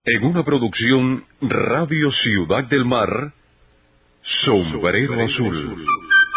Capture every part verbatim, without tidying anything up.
En una producción Radio Ciudad del Mar, Sombrero Azul.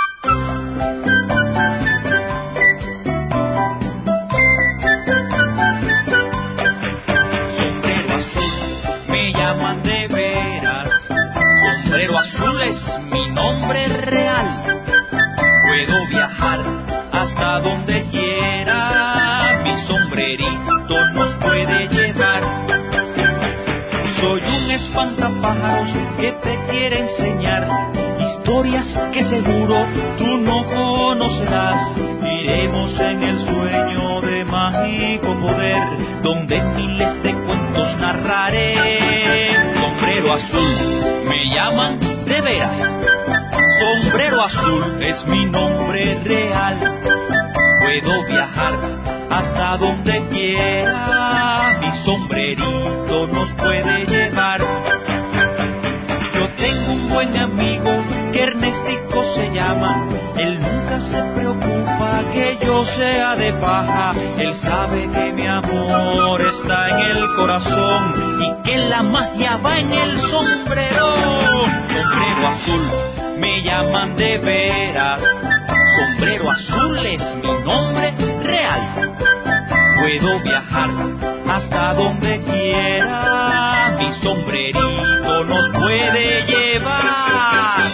Sombrero azul, me llaman de veras. Sombrero azul es mi nombre real. Puedo viajar hasta donde quiera. Mi sombrerito nos puede llevar. Soy un espantapájaros que te quiere enseñar historias que seguro tú no conocerás. Iremos en el sueño de mágico poder, donde miles de cuentos narraré. Sombrero azul, me llaman de veras. Sombrero azul es mi nombre real. Puedo viajar hasta donde quiera. Mi sombrerito nos puede llevar. Yo tengo un buen amigo que Ernestico se llama. Él nunca se preocupa que yo sea de paja. Él sabe que mi amor está en el corazón y que la magia va en el sombrero. Sombrero azul, me llaman de veras. Sombrero azul es mi nombre real. Puedo viajar hasta donde quiera. Mi sombrerito nos puede llevar.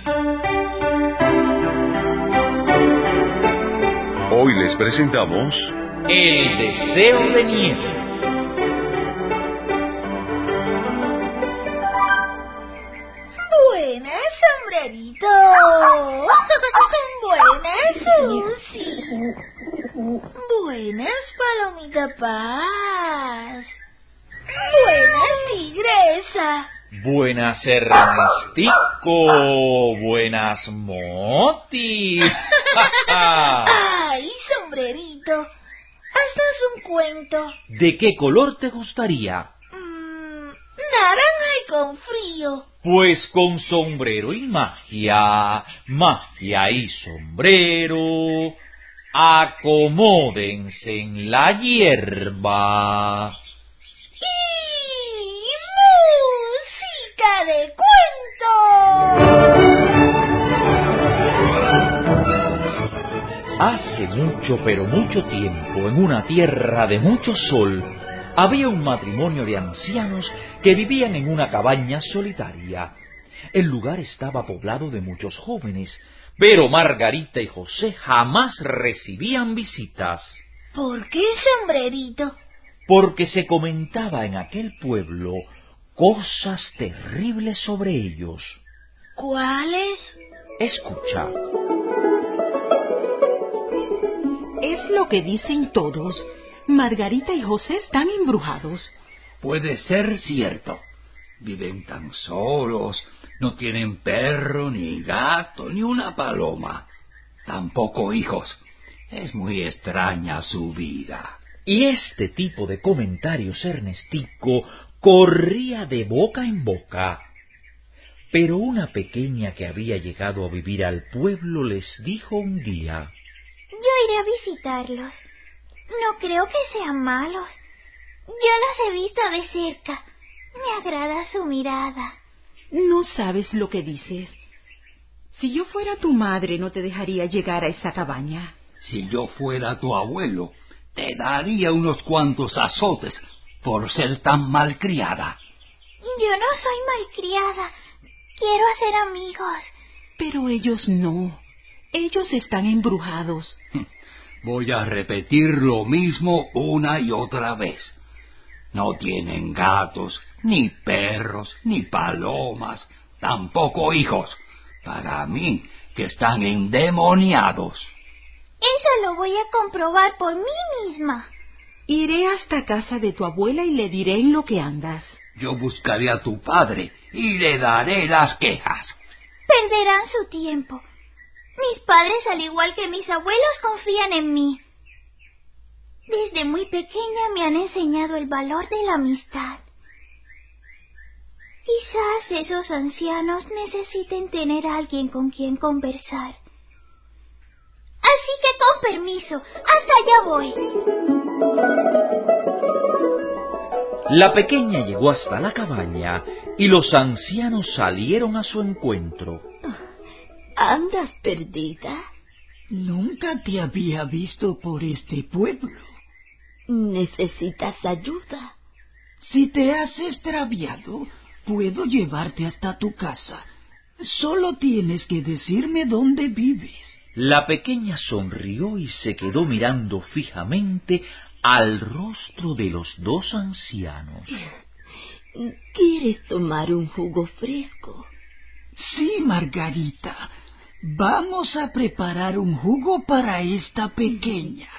Hoy les presentamos El deseo de nieve. Buenas, sombrerito. Buenas, Susi. Buenas, palomita Paz. Buenas, tigresa. Buenas, Ernestico. Buenas, Moti. Ay, sombrerito, haznos un cuento. ¿De qué color te gustaría? Mm, naranja y con frío. Pues con sombrero y magia, magia y sombrero, acomódense en la hierba. ¡Y música de cuento! Hace mucho, pero mucho tiempo, en una tierra de mucho sol, había un matrimonio de ancianos que vivían en una cabaña solitaria. El lugar estaba poblado de muchos jóvenes, pero Margarita y José jamás recibían visitas. ¿Por qué, sombrerito? Porque se comentaba en aquel pueblo cosas terribles sobre ellos. ¿Cuáles? Escucha. Es lo que dicen todos. Margarita y José están embrujados. Puede ser cierto. Viven tan solos, no tienen perro, ni gato, ni una paloma. Tampoco hijos. Es muy extraña su vida. Y este tipo de comentarios, Ernestico, corría de boca en boca. Pero una pequeña que había llegado a vivir al pueblo les dijo un día: Yo iré a visitarlos. No creo que sean malos. Yo los he visto de cerca. Me agrada su mirada. No sabes lo que dices. Si yo fuera tu madre, no te dejaría llegar a esa cabaña. Si yo fuera tu abuelo, te daría unos cuantos azotes por ser tan malcriada. Yo no soy malcriada. Quiero hacer amigos. Pero ellos no. Ellos están embrujados. Voy a repetir lo mismo una y otra vez. No tienen gatos, ni perros, ni palomas, tampoco hijos. Para mí, que están endemoniados. Eso lo voy a comprobar por mí misma. Iré hasta casa de tu abuela y le diré en lo que andas. Yo buscaré a tu padre y le daré las quejas. Perderán su tiempo. Mis padres, al igual que mis abuelos, confían en mí. Desde muy pequeña me han enseñado el valor de la amistad. Quizás esos ancianos necesiten tener a alguien con quien conversar. Así que con permiso, hasta allá voy. La pequeña llegó hasta la cabaña y los ancianos salieron a su encuentro. ¿Andas perdida? Nunca te había visto por este pueblo. ¿Necesitas ayuda? Si te has extraviado, puedo llevarte hasta tu casa. Solo tienes que decirme dónde vives. La pequeña sonrió y se quedó mirando fijamente al rostro de los dos ancianos. ¿Quieres tomar un jugo fresco? Sí, Margarita. Vamos a preparar un jugo para esta pequeña.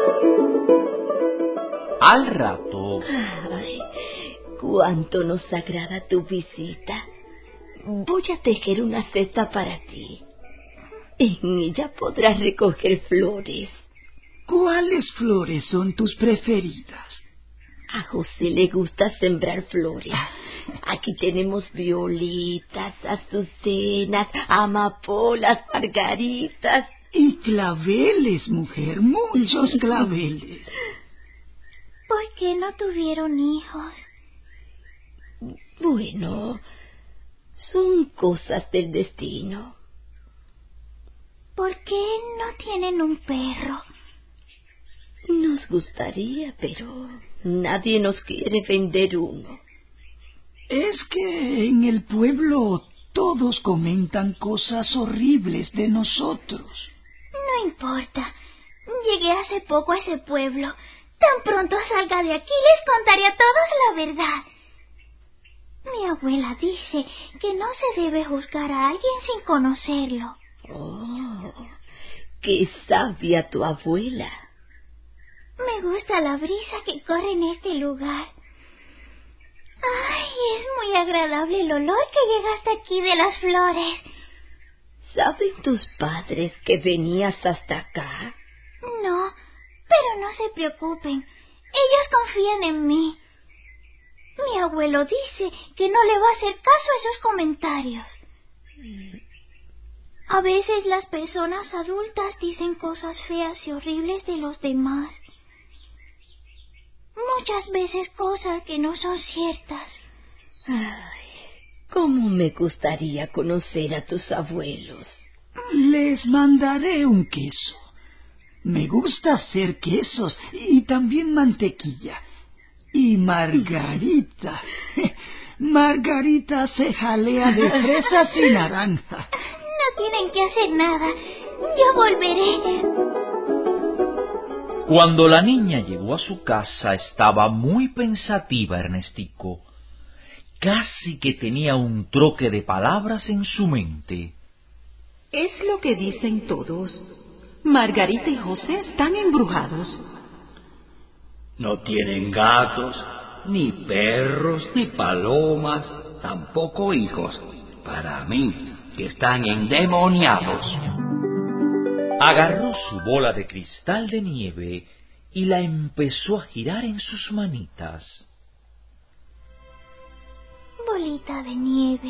Al rato... Ay, cuánto nos agrada tu visita. Voy a tejer una cesta para ti. En ella podrás recoger flores. ¿Cuáles flores son tus preferidas? A José le gusta sembrar flores. Aquí tenemos violetas, azucenas, amapolas, margaritas. Y claveles, mujer, muchos claveles. ¿Por qué no tuvieron hijos? Bueno, son cosas del destino. ¿Por qué no tienen un perro? Nos gustaría, pero nadie nos quiere vender uno. Es que en el pueblo todos comentan cosas horribles de nosotros. No importa. Llegué hace poco a ese pueblo. Tan pronto salga de aquí les contaré a todos la verdad. Mi abuela dice que no se debe juzgar a alguien sin conocerlo. Oh, qué sabia tu abuela. Me gusta la brisa que corre en este lugar. Ay, es muy agradable el olor que llega hasta aquí de las flores. ¿Saben tus padres que venías hasta acá? No, pero no se preocupen. Ellos confían en mí. Mi abuelo dice que no le va a hacer caso a esos comentarios. A veces las personas adultas dicen cosas feas y horribles de los demás. Muchas veces cosas que no son ciertas. Ay, cómo me gustaría conocer a tus abuelos. Les mandaré un queso. Me gusta hacer quesos y también mantequilla. Y Margarita. Margarita se jalea de fresas y naranja. No tienen que hacer nada. Yo volveré. Cuando la niña llegó a su casa estaba muy pensativa Ernestico. Casi que tenía un troque de palabras en su mente. Es lo que dicen todos. Margarita y José están embrujados. No tienen gatos, ni perros, ni palomas, tampoco hijos. Para mí, que están endemoniados. Agarró su bola de cristal de nieve y la empezó a girar en sus manitas. Bolita de nieve.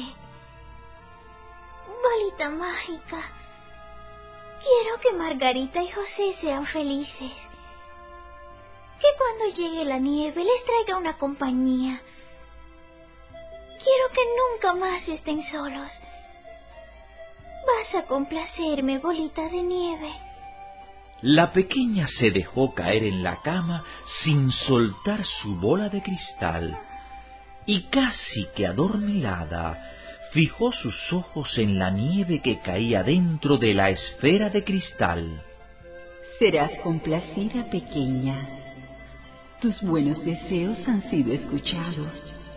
Bolita mágica. Quiero que Margarita y José sean felices. Que cuando llegue la nieve les traiga una compañía. Quiero que nunca más estén solos. Vas a complacerme, bolita de nieve. La pequeña se dejó caer en la cama sin soltar su bola de cristal y casi que adormilada fijó sus ojos en la nieve que caía dentro de la esfera de cristal. Serás complacida, pequeña. Tus buenos deseos han sido escuchados.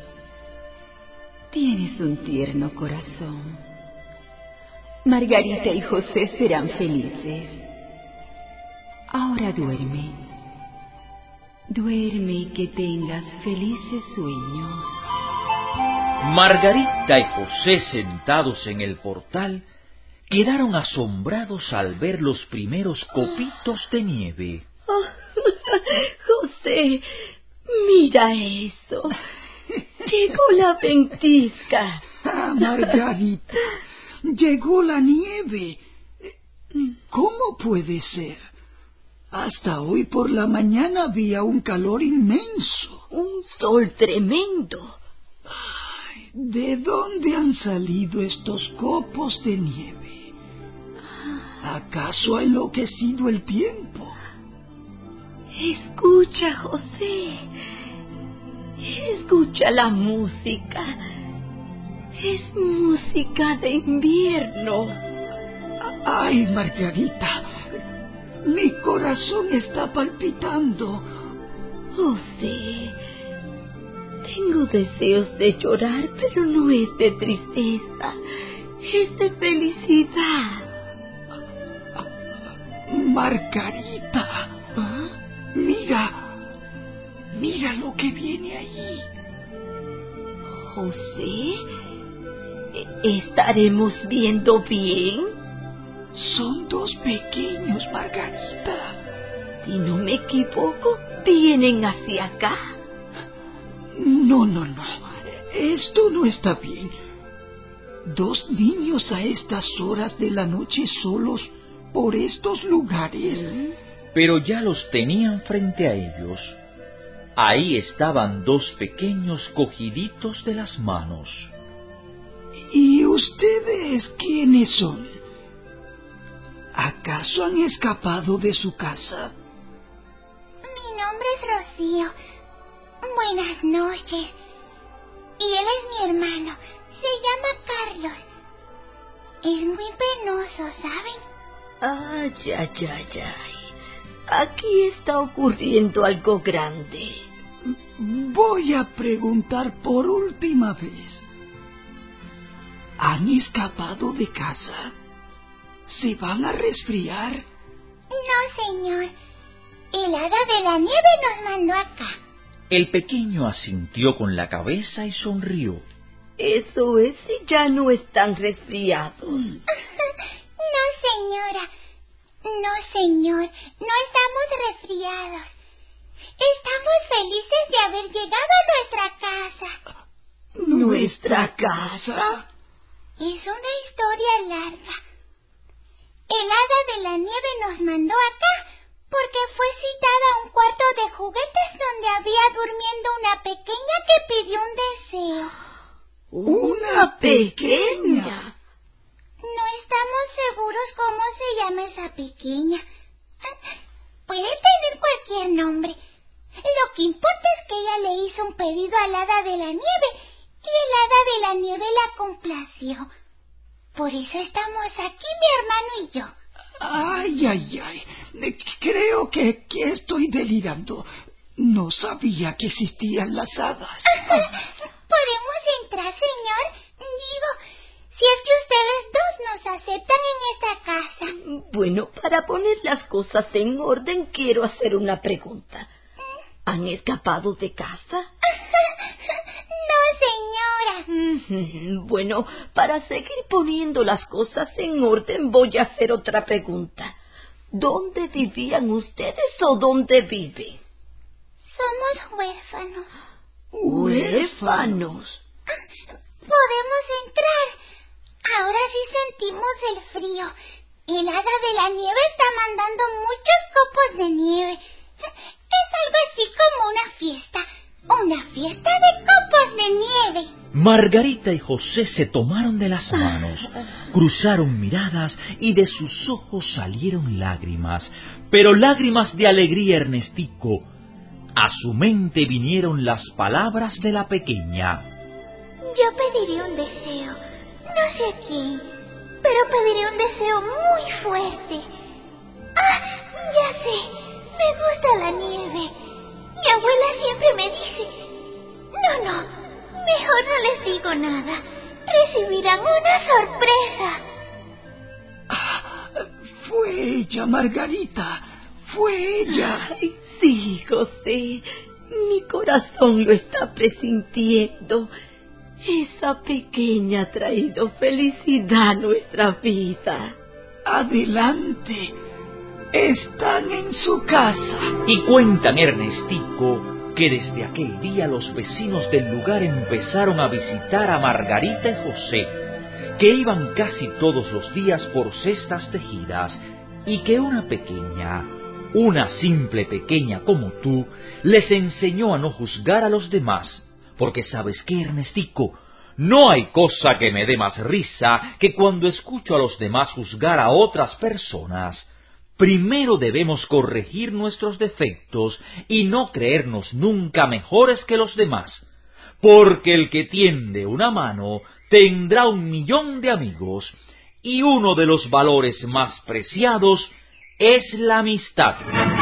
Tienes un tierno corazón. Margarita y José serán felices. Ahora duerme. Duerme y que tengas felices sueños. Margarita y José, sentados en el portal, quedaron asombrados al ver los primeros copitos de nieve. Oh, José, mira eso. Llegó la ventisca. Ah, Margarita, llegó la nieve. ¿Cómo puede ser? Hasta hoy por la mañana había un calor inmenso. Un sol tremendo. Ay, ¿de dónde han salido estos copos de nieve? ¿Acaso ha enloquecido el tiempo? Escucha, José. Escucha la música. Es música de invierno. Ay, Margarita, mi corazón está palpitando. José, tengo deseos de llorar, pero no es de tristeza, es de felicidad. Margarita, ¿Ah? mira, mira lo que viene allí. José, ¿estaremos viendo bien? Son dos pequeños, Margarita. Si no me equivoco, vienen hacia acá. No, no, no. Esto no está bien. Dos niños a estas horas de la noche solos por estos lugares. Pero ya los tenían frente a ellos. Ahí estaban dos pequeños cogiditos de las manos. ¿Y ustedes quiénes son? ¿Acaso han escapado de su casa? Mi nombre es Rocío. Buenas noches. Y él es mi hermano. Se llama Carlos. Es muy penoso, ¿saben? Ay, ay, ay, ay. Aquí está ocurriendo algo grande. Voy a preguntar por última vez. ¿Han escapado de casa? ¿Se van a resfriar? No, señor. El hada de la nieve nos mandó acá. El pequeño asintió con la cabeza y sonrió. Eso es si ya no están resfriados. No, señora. No, señor. No estamos resfriados. Estamos felices de haber llegado a nuestra casa. ¿Nuestra casa? Es una historia larga. El hada de la nieve nos mandó acá porque fue citada a un cuarto de juguetes donde había durmiendo una pequeña que pidió un deseo. ¿Una pequeña? No estamos seguros cómo se llama esa pequeña. Puede tener cualquier nombre. Lo que importa es que ella le hizo un pedido al hada de la nieve y el hada de la nieve la complació. Por eso estamos aquí, mi hermano y yo. Ay, ay, ay. Creo que, que estoy delirando. No sabía que existían las hadas. ¿Podemos entrar, señor? Digo, si es que ustedes dos nos aceptan en esta casa. Bueno, para poner las cosas en orden, quiero hacer una pregunta. ¿Han escapado de casa? No, señora. Bueno, para seguir poniendo las cosas en orden, voy a hacer otra pregunta. ¿Dónde vivían ustedes o dónde viven? Somos huérfanos. ¿Huérfanos? Podemos entrar. Ahora sí sentimos el frío. El hada de la nieve está mandando muchos copos de nieve. Es algo así como una fiesta. Una fiesta de copos de nieve. Margarita y José se tomaron de las manos, cruzaron miradas y de sus ojos salieron lágrimas, pero lágrimas de alegría, Ernestico. A su mente vinieron las palabras de la pequeña. Yo pediré un deseo, no sé a quién, pero pediré un deseo muy fuerte. Ah, ya sé, me gusta la nieve. Mi abuela siempre me dice... No, no, mejor no les digo nada. Recibirán una sorpresa. Ah, fue ella, Margarita. Fue ella. Ay, sí, José. Mi corazón lo está presintiendo. Esa pequeña ha traído felicidad a nuestra vida. Adelante. Están en su casa. Y cuentan, Ernestico, que desde aquel día los vecinos del lugar empezaron a visitar a Margarita y José, que iban casi todos los días por cestas tejidas, y que una pequeña, una simple pequeña como tú, les enseñó a no juzgar a los demás, porque sabes qué, Ernestico, no hay cosa que me dé más risa que cuando escucho a los demás juzgar a otras personas. Primero debemos corregir nuestros defectos y no creernos nunca mejores que los demás, porque el que tiende una mano tendrá un millón de amigos, y uno de los valores más preciados es la amistad.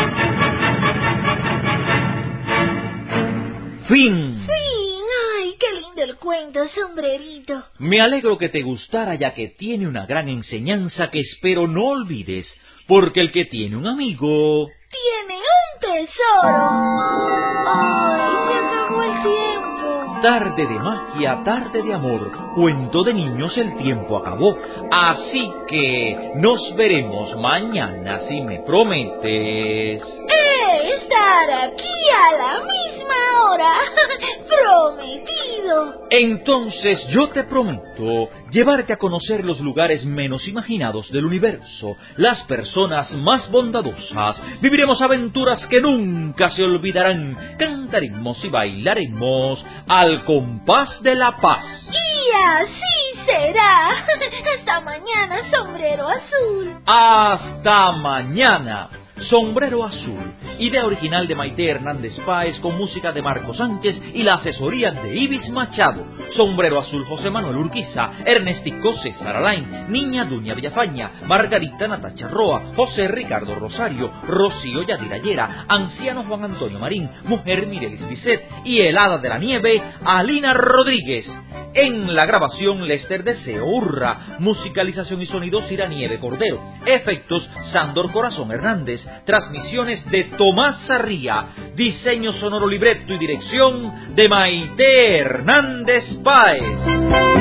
Fin. Fin. Ay, qué lindo el cuento, Sombrerito. Me alegro que te gustara, ya que tiene una gran enseñanza que espero no olvides, porque el que tiene un amigo tiene un tesoro. Ay, se acabó el tiempo. Tarde de magia, tarde de amor, cuento de niños, el tiempo acabó. Así que nos veremos mañana si me prometes Eh, estar aquí a la misma hora. Prometido. Entonces yo te prometo llevarte a conocer los lugares menos imaginados del universo, las personas más bondadosas. Viviremos aventuras que nunca se olvidarán. Cantaremos y bailaremos al compás de la paz. Y así será. Hasta mañana, Sombrero Azul. Hasta mañana. Sombrero Azul, idea original de Maite Hernández Páez, con música de Marco Sánchez y la asesoría de Ibis Machado. Sombrero Azul, José Manuel Urquiza, Ernestico César Alain, Niña Duña Villafaña, Margarita Natacha Roa, José Ricardo Rosario, Rocío Yadira Llera, Anciano Juan Antonio Marín, Mujer Mirelis Bisset y el Hada de la Nieve, Alina Rodríguez. En la grabación, Lester Deseo Urra. Musicalización y sonido, Cira Nieve Cordero. Efectos, Sándor Corazón Hernández. Transmisiones de Tomás Sarría. Diseño sonoro, libreto y dirección de Maite Hernández Páez.